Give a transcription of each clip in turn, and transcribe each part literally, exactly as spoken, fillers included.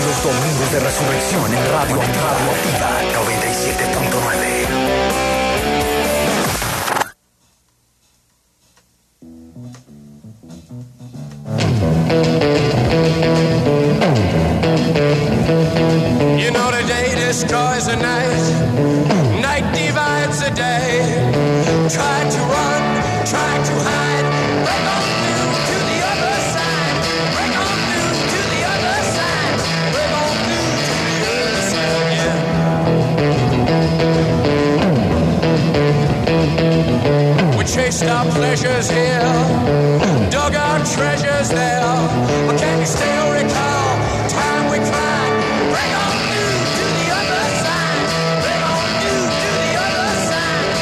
Los domingos de resurrección en Radio Radio Activa noventa y siete punto nueve. You know the day destroys the night, night divides the day. Try to run, try to hide, break on through to the other side, break on through to the other side, break on through to the other side, yeah. We chased our pleasures here, dug our treasures there, but can you still recall time we cried? Break on through to the other side, break on through to the other side.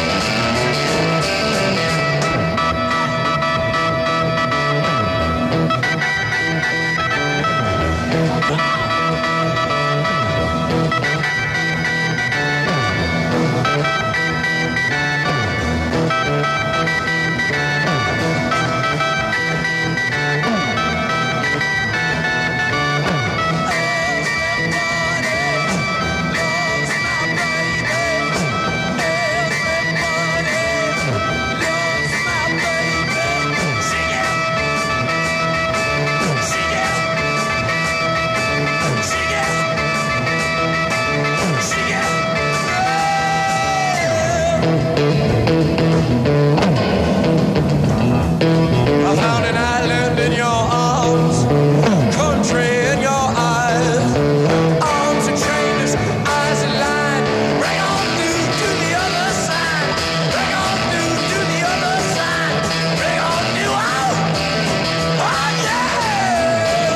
I found an island in your arms, country in your eyes, arms are chainless, eyes are lined. Bring on through to the other side, bring on through to the other side, bring on through, oh, oh yeah.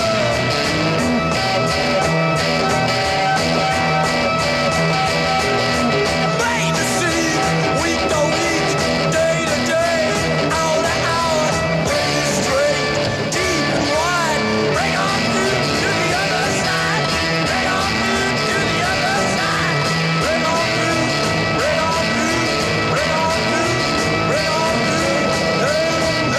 Made to see, week to week, day to day, hour to hour, day straight, deep and wide. Bring on through to the other side, bring on through to the other side, bring on through, bring on through, bring on through, bring on through. Hey,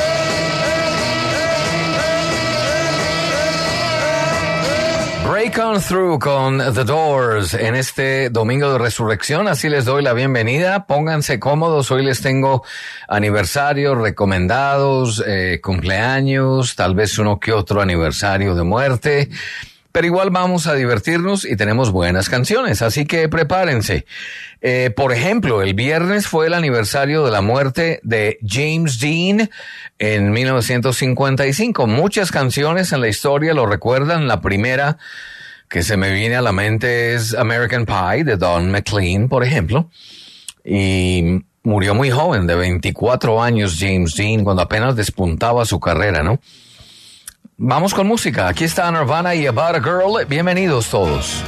hey, hey, hey, hey, hey. Break on through con The Doors en este domingo de resurrección. Así les doy la bienvenida. Pónganse cómodos. Hoy les tengo aniversarios recomendados, eh, cumpleaños, tal vez uno que otro aniversario de muerte. Pero igual vamos a divertirnos y tenemos buenas canciones, así que prepárense. Eh, por ejemplo, el viernes fue el aniversario de la muerte de James Dean en mil novecientos cincuenta y cinco. Muchas canciones en la historia lo recuerdan. La primera que se me viene a la mente es American Pie de Don McLean, por ejemplo. Y murió muy joven, de veinticuatro años, James Dean, cuando apenas despuntaba su carrera, ¿no? Vamos con música. Aquí está Nirvana y About a Girl. Bienvenidos todos.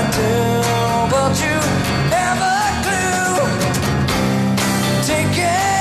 But you never do. Take it.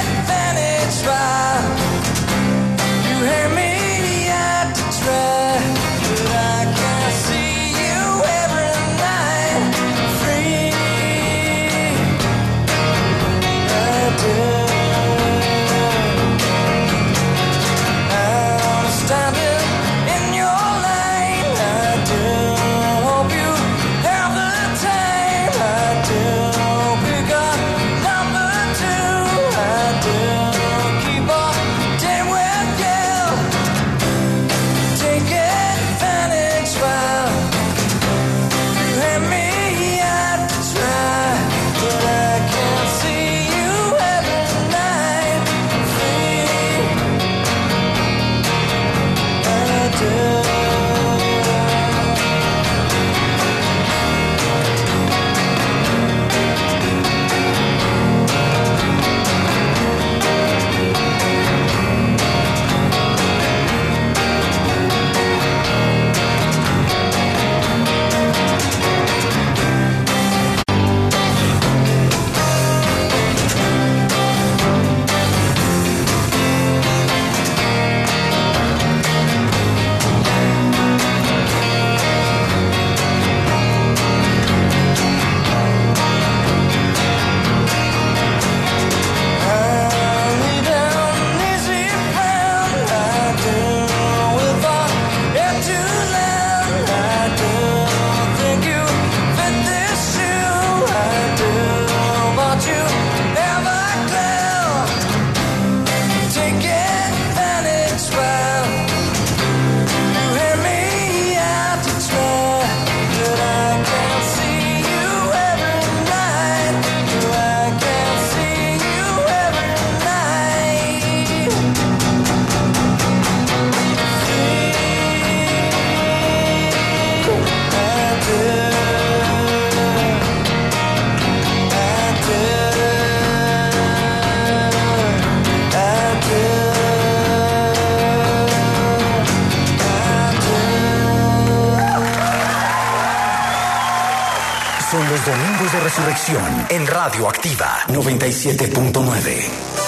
son los Domingos de Resurrección en Radio Activa noventa y siete punto nueve.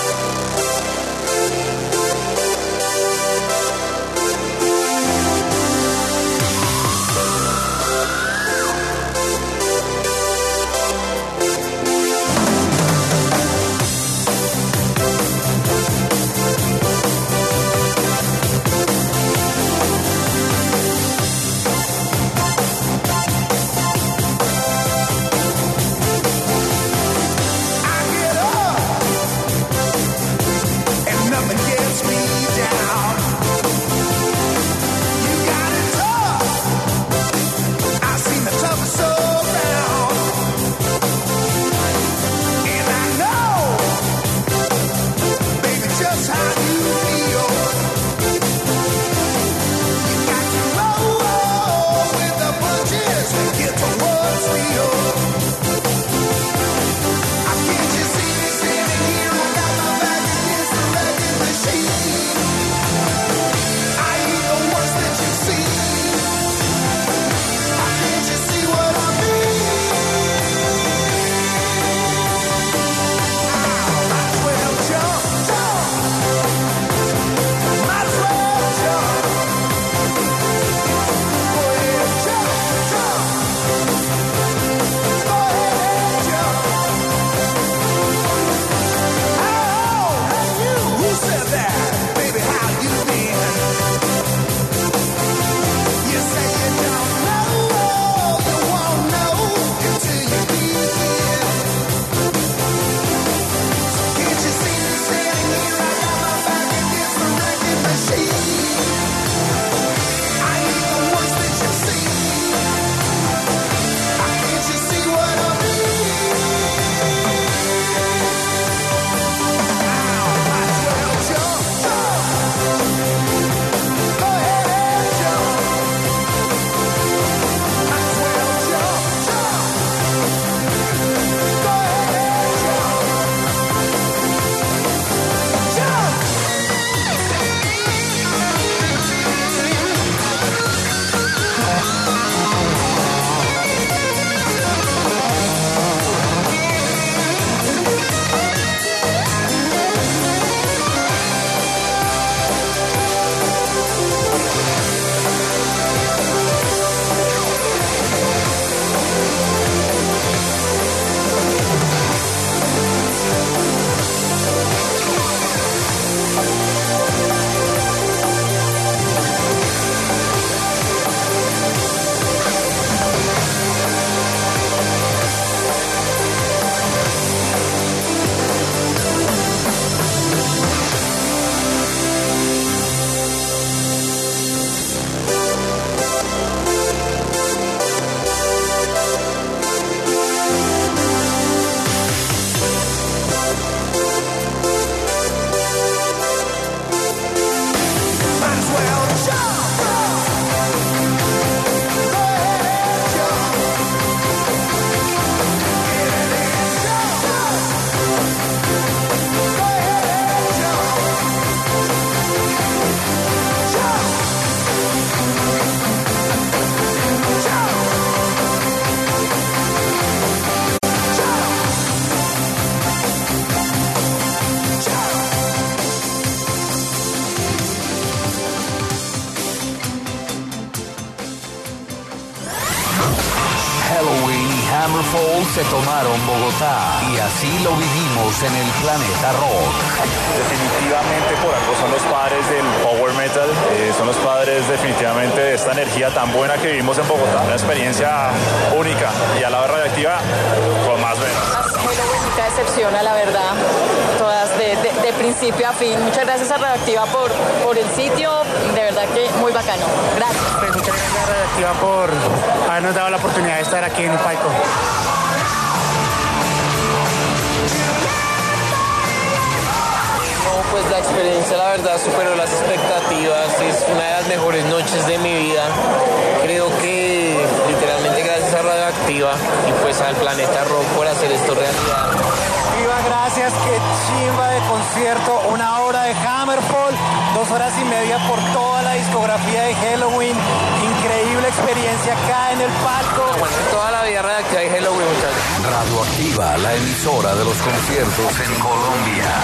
Hammerfall se tomaron Bogotá y así lo vivimos en el Planeta Rock. Definitivamente por algo son los padres del power metal, eh, son los padres definitivamente de esta energía tan buena que vivimos en Bogotá. Una experiencia única y a la vez radioactiva con más venas. Nunca decepciona, la verdad, todas de, de, de principio a fin. Muchas gracias a Radioactiva por, por el sitio, de verdad que muy bacano. Gracias. Pues muchas gracias a Radioactiva por habernos dado la oportunidad de estar aquí en Paico. No, pues la experiencia, la verdad, superó las expectativas. Es una de las mejores noches de mi vida. Creo que literalmente gracias a Radioactiva y pues al Planeta Rock por hacer esto realidad. Viva gracias, qué chimba de concierto, una hora de Hammerfall, dos horas y media por toda la discografía de Helloween, increíble experiencia acá en el palco. Bueno, toda la vida Radioactiva de Helloween, muchachos. Radioactiva, la emisora de los conciertos en Colombia.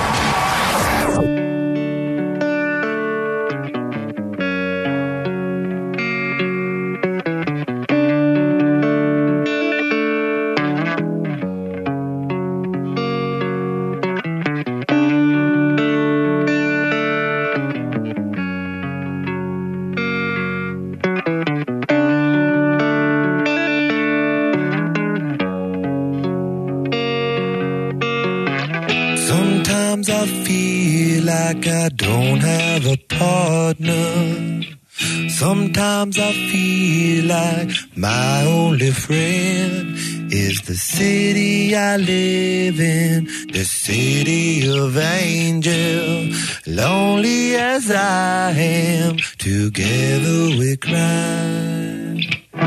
I feel like I don't have a partner. Sometimes I feel like my only friend is the city I live in, the city of angels. Lonely as I am, together we cry.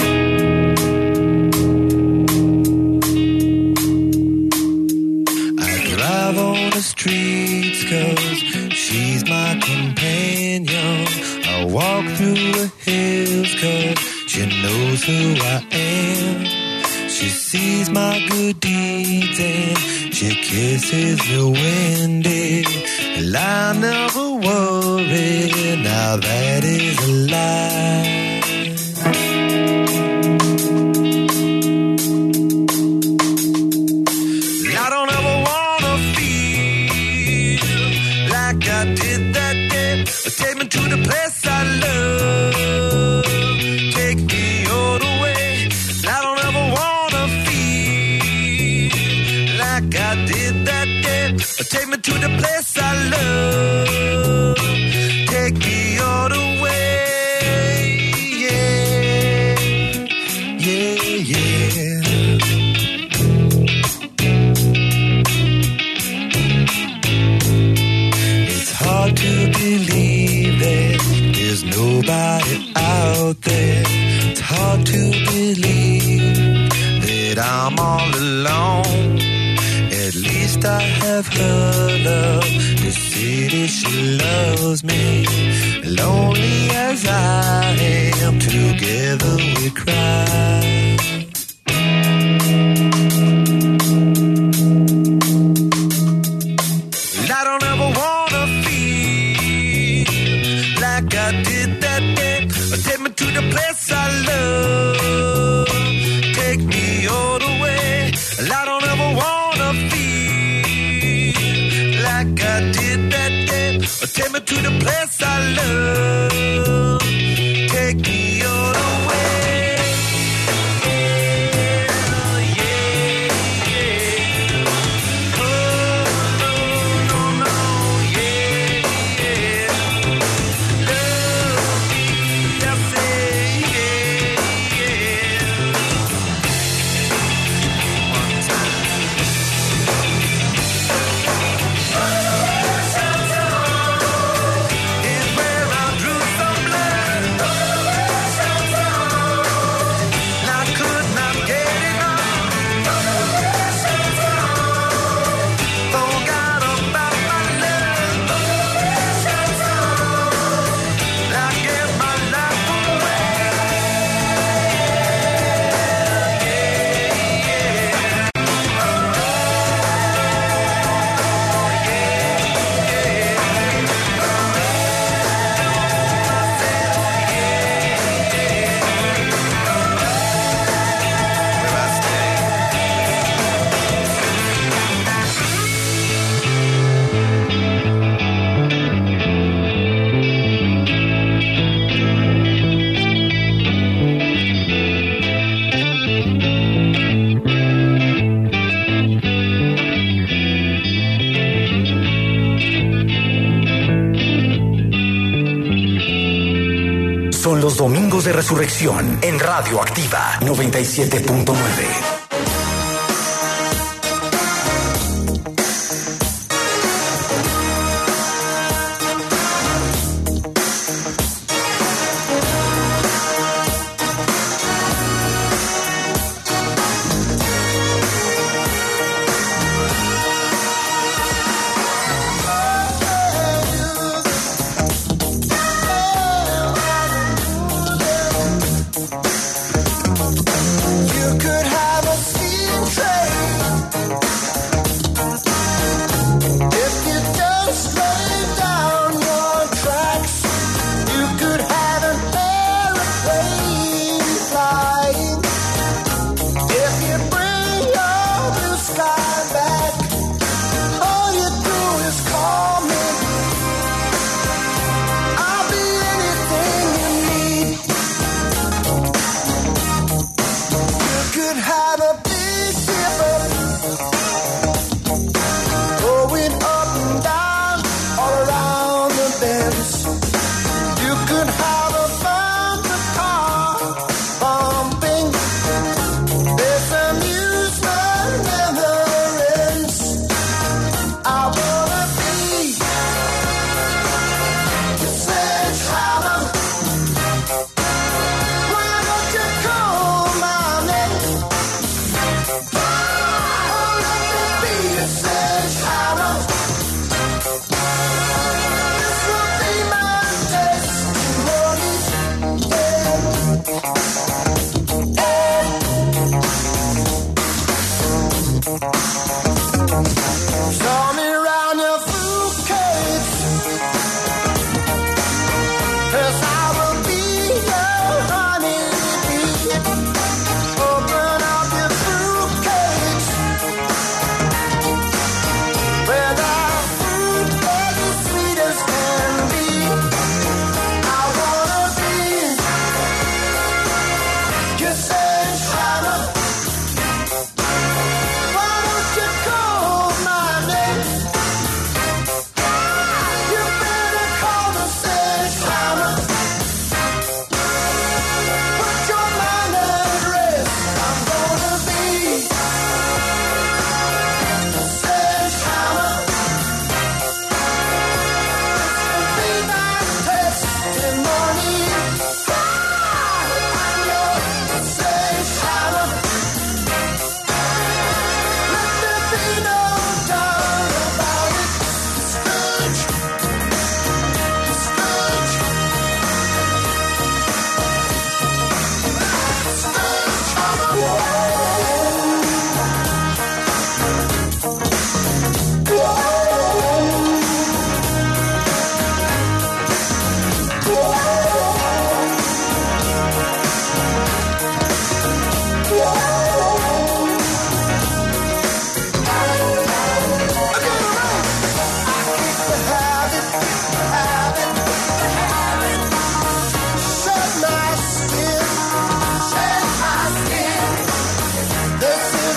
Streets, cause she's my companion. I walk through the hills, cause she knows who I am. She sees my good deeds and she kisses me windy. And I never worry, now that is a lie. Take me to the place I love. Take me all the way. I don't ever wanna feel like I did that day. Take me to the place I love. Take me all the way. Yeah, yeah, yeah. It's hard to believe there's nobody out there. It's hard to believe that I'm all alone. At least I have her love. The city, she loves me. Lonely as I am, together we cry. I don't ever wanna feel like I did that day. Take me to the place I love. Take me all the way. I don't ever wanna feel like I did that day. Take me to the place I love. Take me all the way. Son los domingos de resurrección en Radioactiva noventa y siete punto nueve.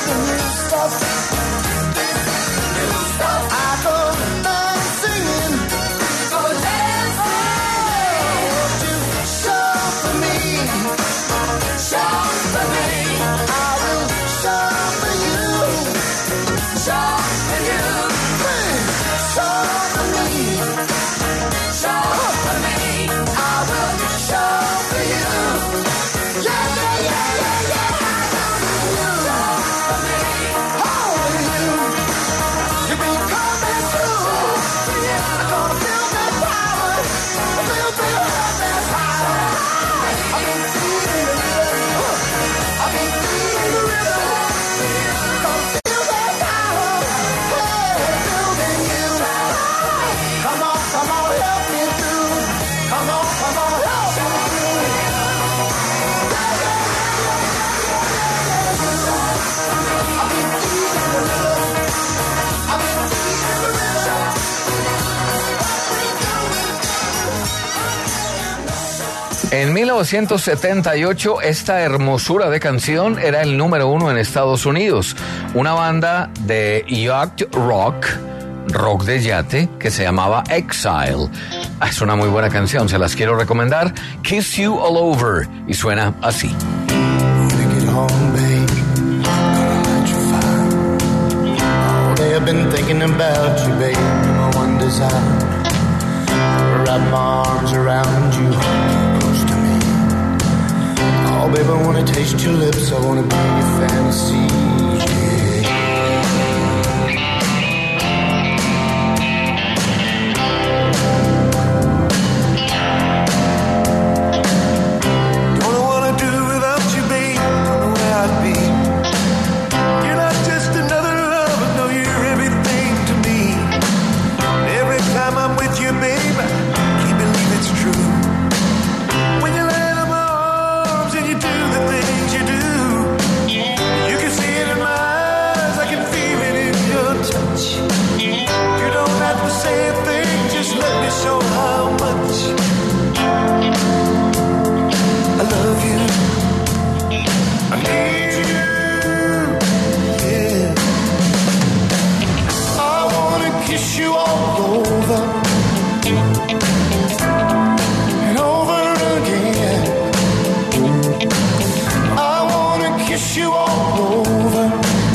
the new stuff. New stuff. I go down singing. Go dancing. Won't you show for me? Show for me. I will show for you. Show for you. Show for me. Show for me. I will show for you. Yeah, yeah, yeah, yeah, yeah. Show for me. How are you? You be coming through. I'm gonna feel that power. Feel, feel that power. I've been feeling the rhythm. I've been feeling the rhythm. Gonna feel that power. Hey, building you. Come on, come on, help me through. Come on, come on, help me through. I've been feeling the rhythm. I've been feeling the rhythm. En mil novecientos setenta y ocho, esta hermosura de canción era el número uno en Estados Unidos. Una banda de yacht rock, rock de yate, que se llamaba Exile. Ah, es una muy buena canción, se las quiero recomendar. Kiss You All Over. Y suena así. When I get home, babe, gonna light your fire. All day I've been thinking about you, babe, my one desire. Wrap my arms around you, hold you close to me. Oh, babe, I wanna taste your lips, I wanna be your fantasy, yeah. Don't know what I'd do without you, babe, don't know where I'd be. You're not just another lover, no, you're everything to me. And every time I'm with you, babe, I can't believe it's true. When you land in my arms and you do the things you do, you can see it in my eyes, I can feel it in your touch. You don't have to say a thing, just let me show how much I love you. I need you, yeah. I wanna kiss you all over and over again. I wanna kiss you all over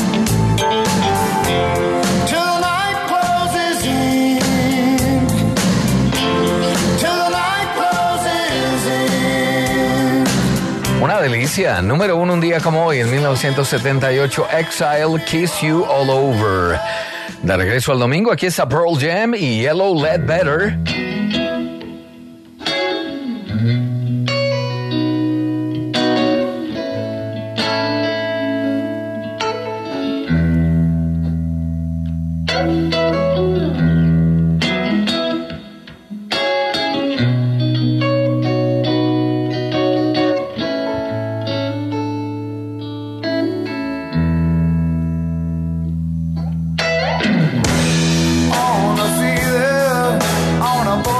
till the night closes in. Till the night closes in. Una delicia. Número uno un día como hoy, en mil novecientos setenta y ocho, Exile, Kiss You All Over. De regreso al domingo, aquí está Pearl Jam y Yellow Ledbetter. On a feeling, on a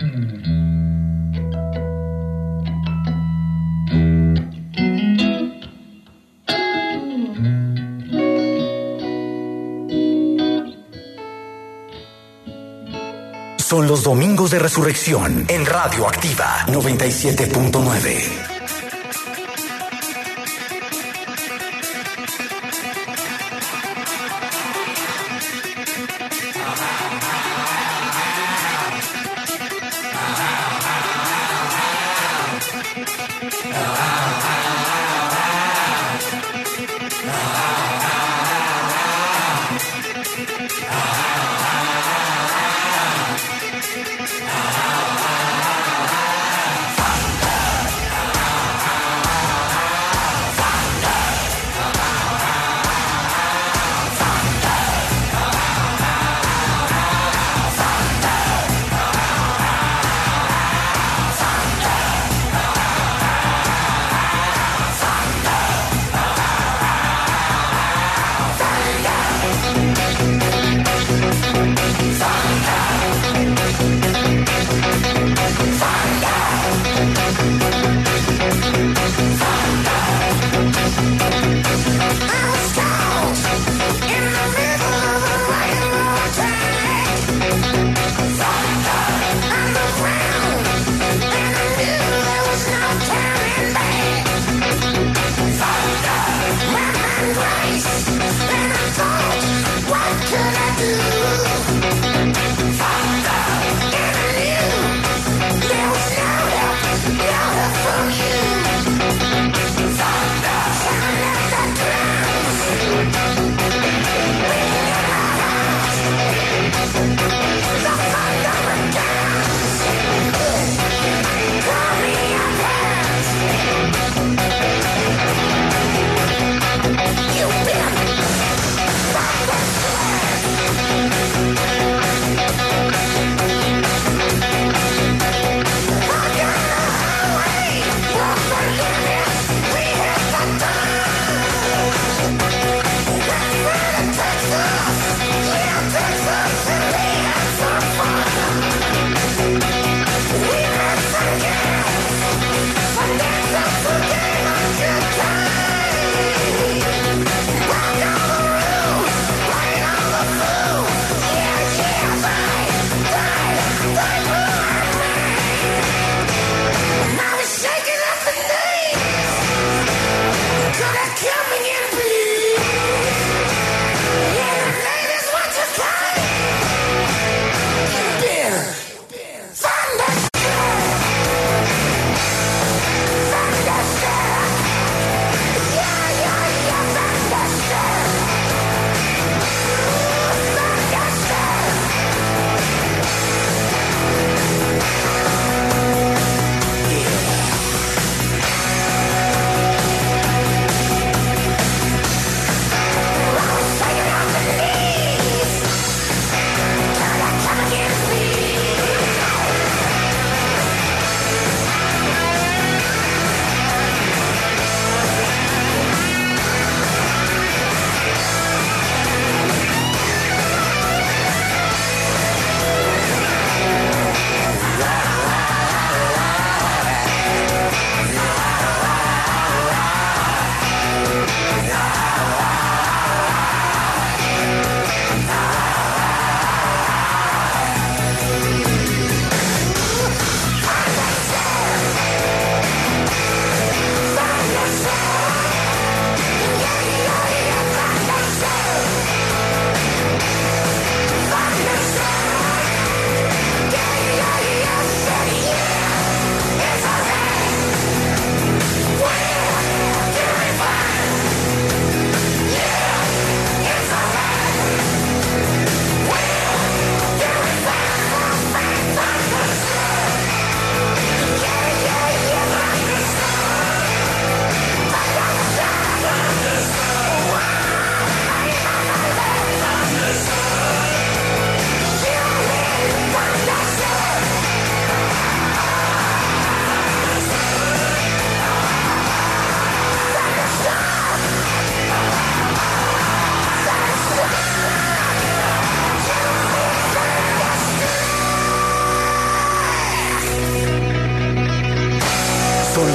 Son los domingos de resurrección en Radio Activa noventa y siete punto nueve.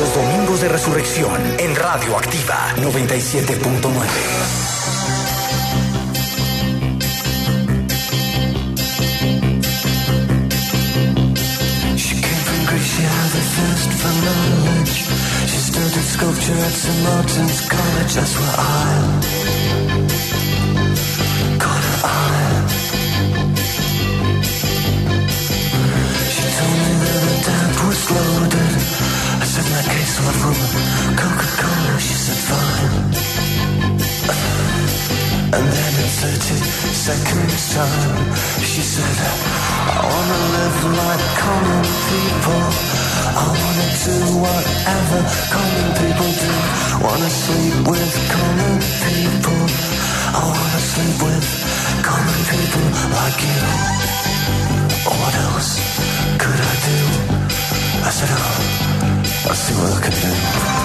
Los Domingos de Resurrección en Radio Activa noventa y siete punto nueve. She had a thirst for knowledge. She studied sculpture at Saint Martin's College. That's where I caught her eye. She told me that the tap was loaded. I said, in that case, I'll have rum and Coca-Cola. She said, fine. And then in thirty seconds time, she said, I wanna live like common people. I wanna do whatever common people do. Wanna sleep with common people. I wanna sleep with common people like you. What else could I do? I said, oh, I'll see what I can do.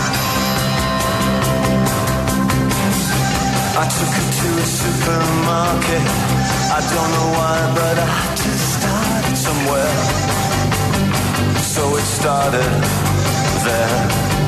I took her to a supermarket. I don't know why, but I had to start somewhere. So it started there.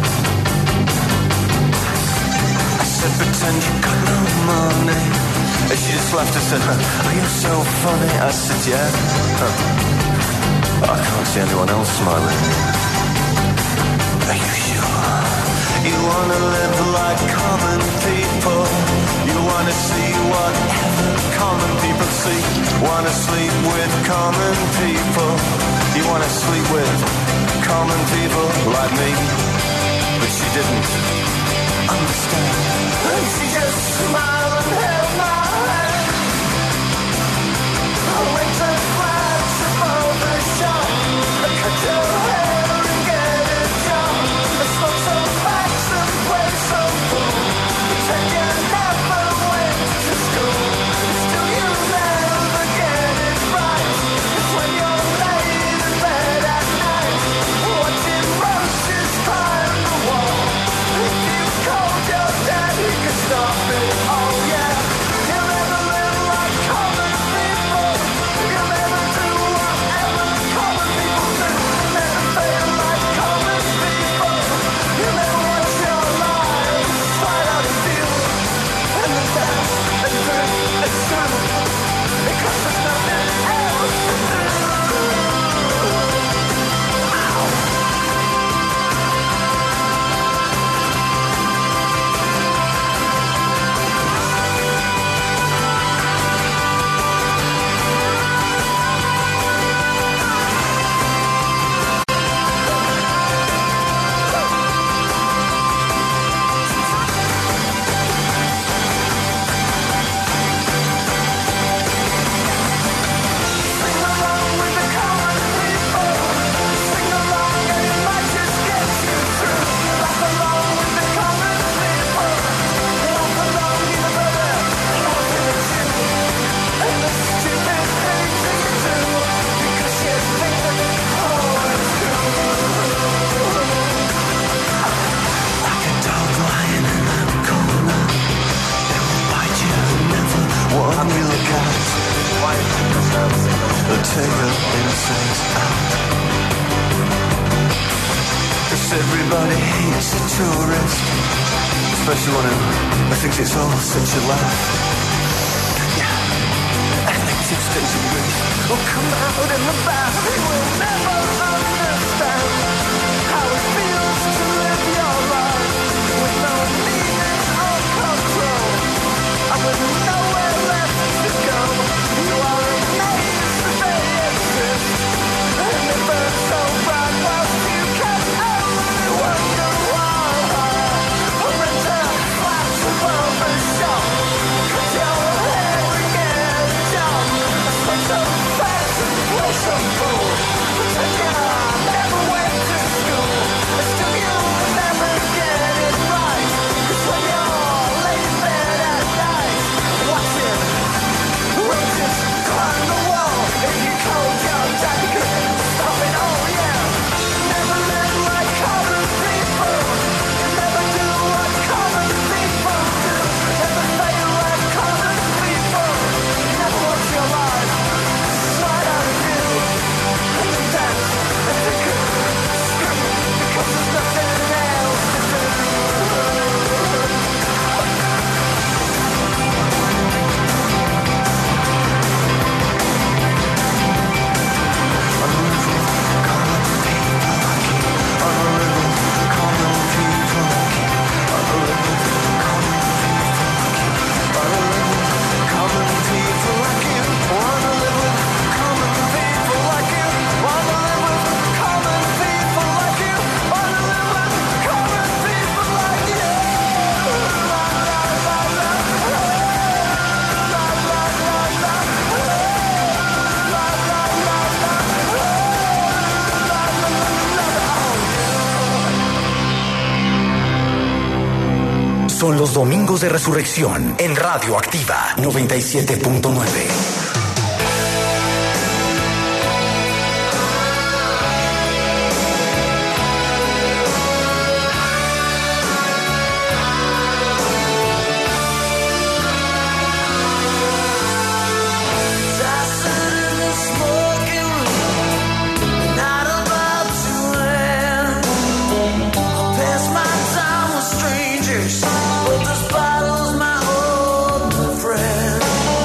I said, pretend you got no money. And she just laughed and said, oh, you're so funny. I said, yeah. Huh. I can't see anyone else smiling. Are you sure? You wanna live like common people. You wanna see whatever common people see. Wanna sleep with common people. You wanna sleep with common people like me. But she didn't understand. And she just smiled and held my hand. I went to flash above the shop. I cut your hair and get a job. I smoked some packs and played some pool. Pretend you never went to school. Still you never get it right. It's when you're laid in bed at night, watching roaches climb the wall. If you called your dad, he could stop it. Oh yeah, you'll never live like common people. You'll never do whatever common people do. Never fail like common people. You'll never watch your lives slide out of view. And the dance and drink and screw, because there's nothing else to do. Sing along with the common people. Sing along and it might just get you through. Laugh along with the common people. Walk along in the weather, walk in the tune. And the stupid things that you do, because you think that oh, it's cool. Like a dog lying in that corner, it will bite you, never warn you. Look out, the tail inside out. Cause everybody hates a tourist, especially one who thinks it's all such a laugh. Yeah, and they just take a risk. Will come out in the bath. They will never understand how it feels to live your life with no meaning or control, and with nowhere left to go. You are amazed that they exist, and they burn so bright whilst you can only wonder why. Or rent a flat above the shop, cut your hair and get a job. Smoke some fags and play some pool. Pretend you're son los Domingos de Resurrección en Radio Activa noventa y siete punto nueve. But this bottle's my old friend.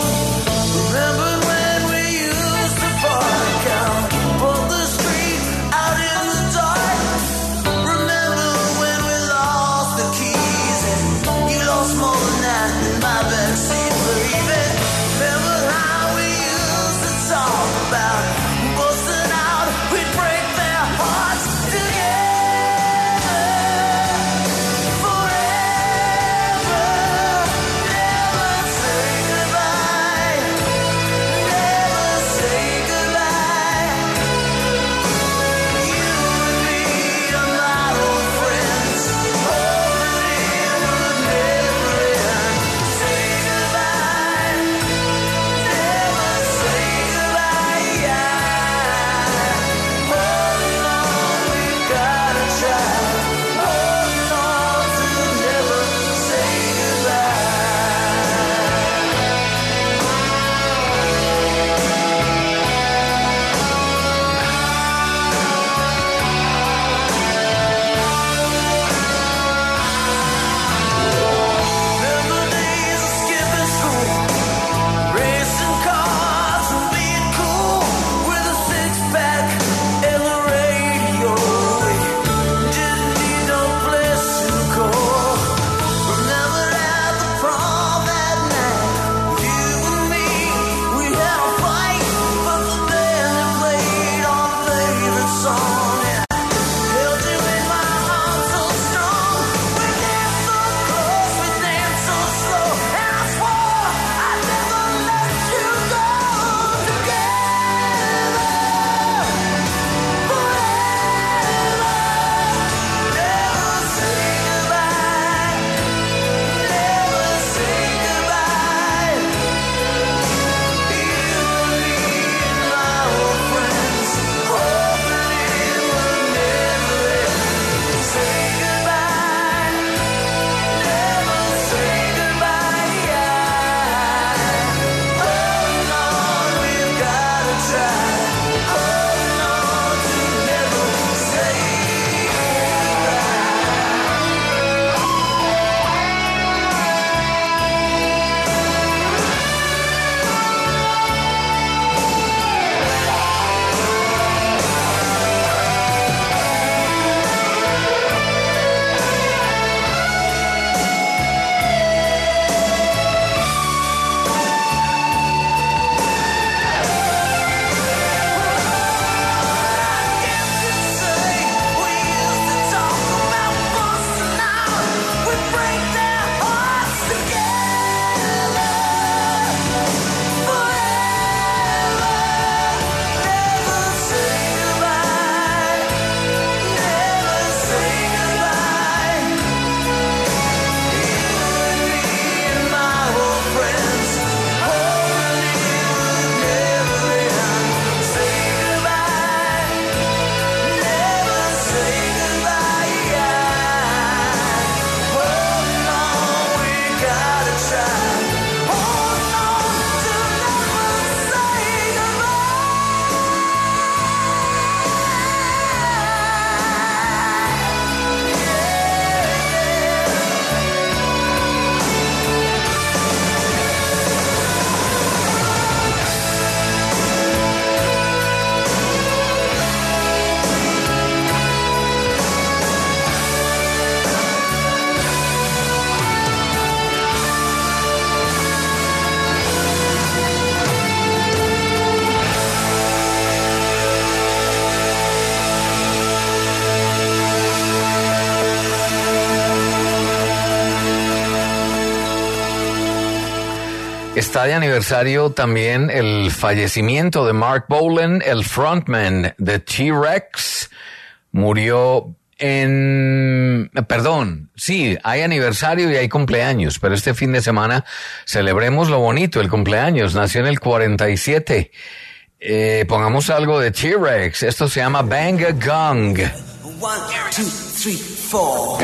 Está de aniversario también el fallecimiento de Mark Bolan, el frontman de T-Rex. Murió en, perdón, sí, hay aniversario y hay cumpleaños, pero este fin de semana celebremos lo bonito, el cumpleaños. Nació en el cuarenta y siete. Eh, pongamos algo de T-Rex. Esto se llama Bang a Gong. One, two, three, four.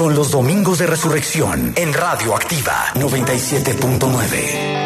son los Domingos de Resurrección en Radio Activa noventa y siete punto nueve.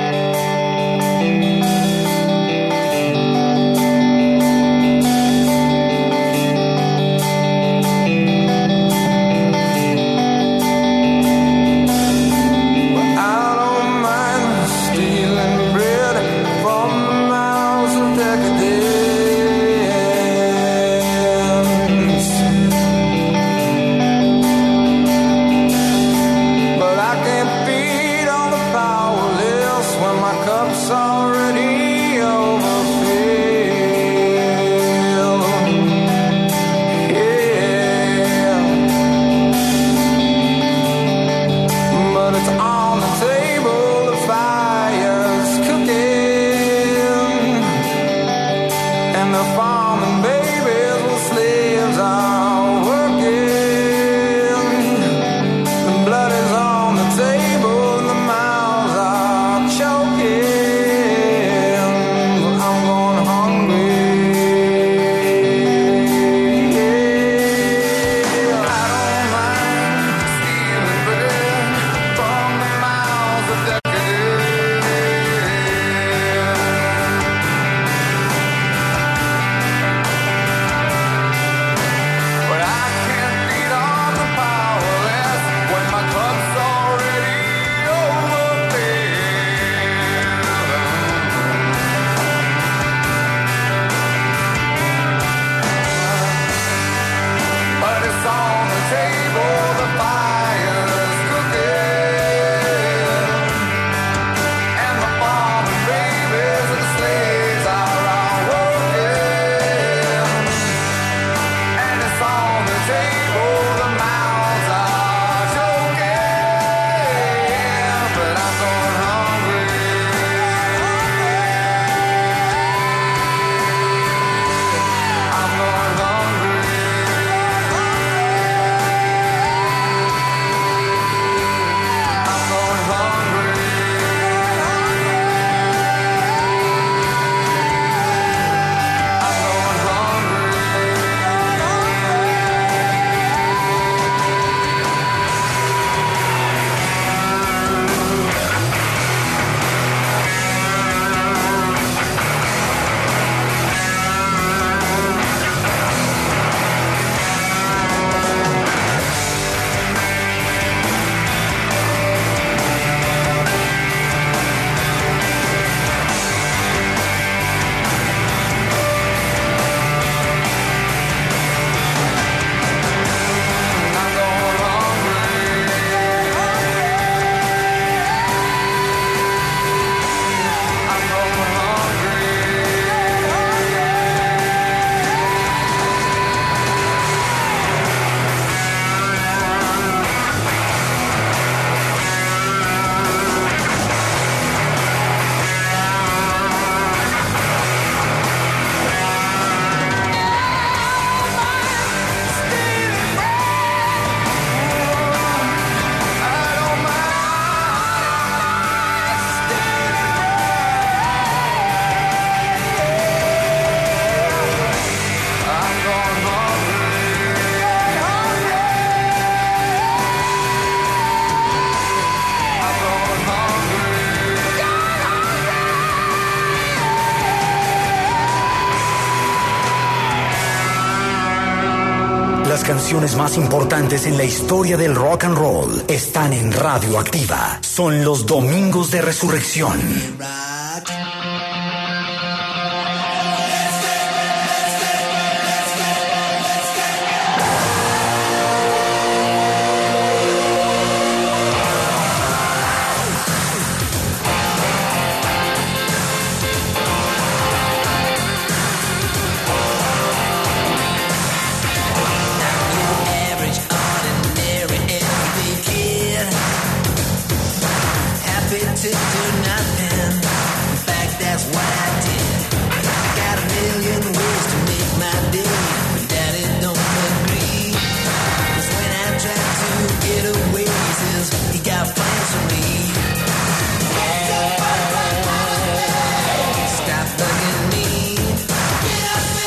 Las canciones más importantes en la historia del rock and roll están en Radio Activa. Son los Domingos de Resurrección.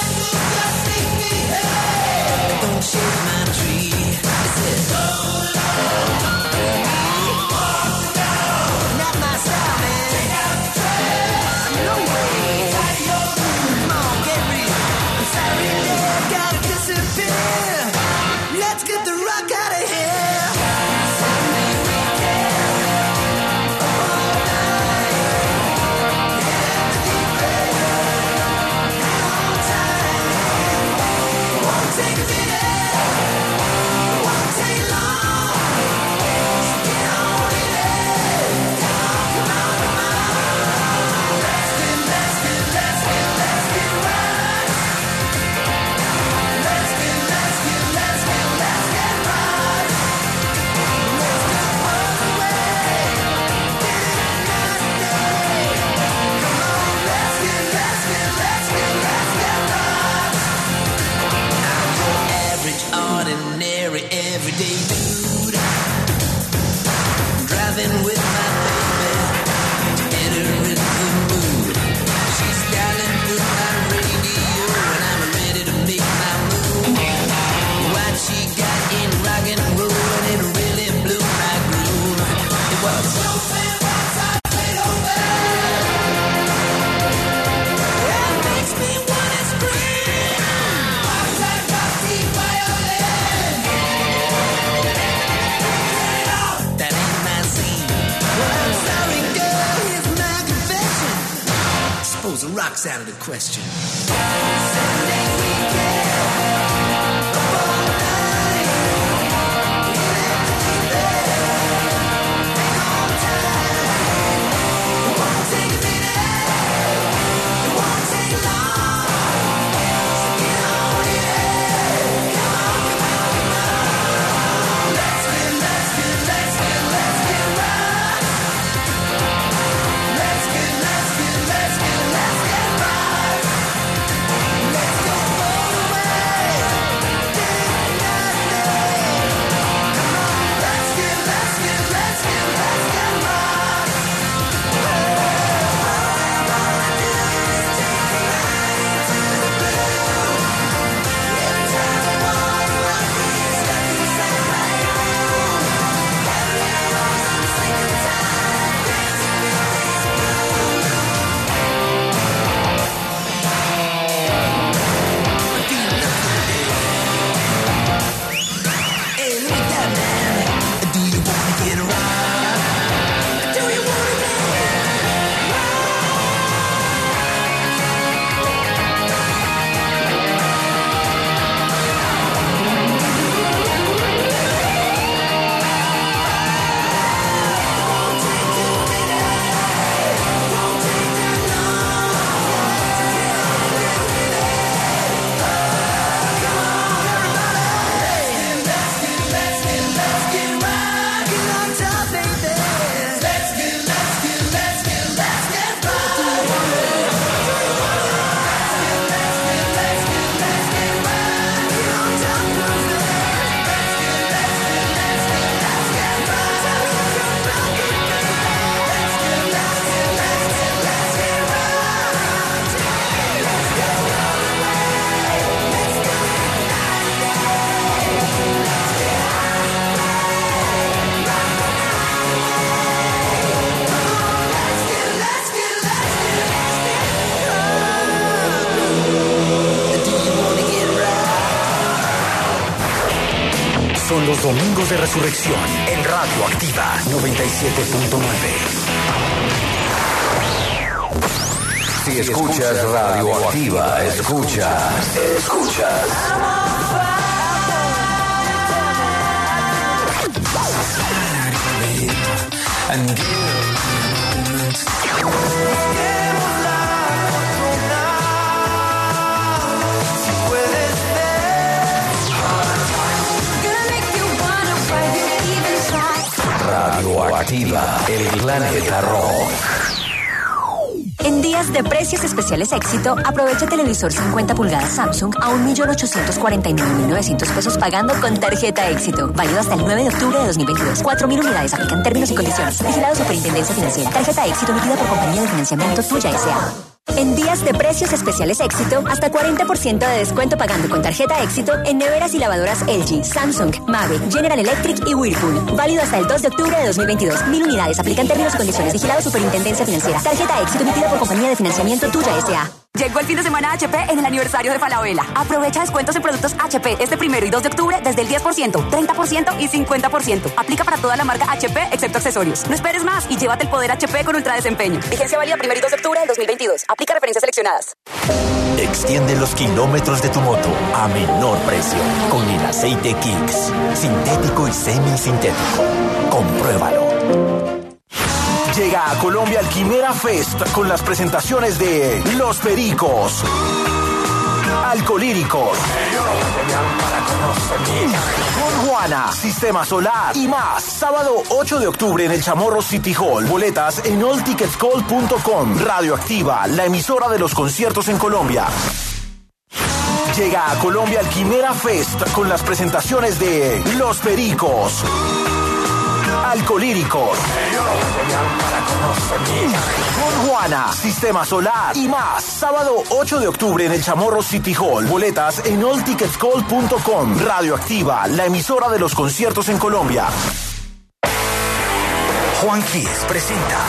Shake my tree. It says, hold on. rock's out of the question. Son los domingos de resurrección en Radio Activa noventa y siete punto nueve. Si escuchas Radio Activa, escuchas, escuchas. Radio Activa, el planeta rock. En días de precios especiales Éxito, aprovecha televisor cincuenta pulgadas Samsung a un millón ochocientos cuarenta y nueve mil novecientos pesos pagando con tarjeta Éxito. Válido hasta el nueve de octubre de dos mil veintidós. cuatro mil unidades, aplican términos y condiciones. Vigilado Superintendencia Financiera. Tarjeta Éxito emitida por Compañía de Financiamiento Tuya S A En días de precios especiales Éxito, hasta cuarenta por ciento de descuento pagando con tarjeta Éxito en neveras y lavadoras L G, Samsung, Mave, General Electric y Whirlpool. Válido hasta el dos de octubre de dos mil veintidós. Mil unidades, aplican términos y condiciones. Vigilado Superintendencia Financiera. Tarjeta Éxito emitida por Compañía de Financiamiento Tuya S A Llegó el fin de semana H P en el aniversario de Falabella. Aprovecha descuentos en productos H P este primero y dos de octubre desde el diez por ciento, treinta por ciento y cincuenta por ciento. Aplica para toda la marca H P excepto accesorios. No esperes más y llévate el poder H P con ultra desempeño. Vigencia válida primero y dos de octubre del dos mil veintidós. Aplica referencias seleccionadas. Extiende los kilómetros de tu moto a menor precio con el aceite Kicks. Sintético y semisintético. Compruébalo. Llega a Colombia el Quimera Fest con las presentaciones de Los Pericos, Alcolíricos, Con Juana, Sistema Solar y más. Sábado ocho de octubre en el Chamorro City Hall. Boletas en all tickets call punto com. Radio Activa, la emisora de los conciertos en Colombia. Llega a Colombia el Quimera Fest con las presentaciones de Los Pericos, Alcolíricos, Con Juana, Sistema Solar y más. Sábado ocho de octubre en el Chamorro City Hall. Boletas en all tickets call punto com. Radio Activa, la emisora de los conciertos en Colombia. Juan Kiss presenta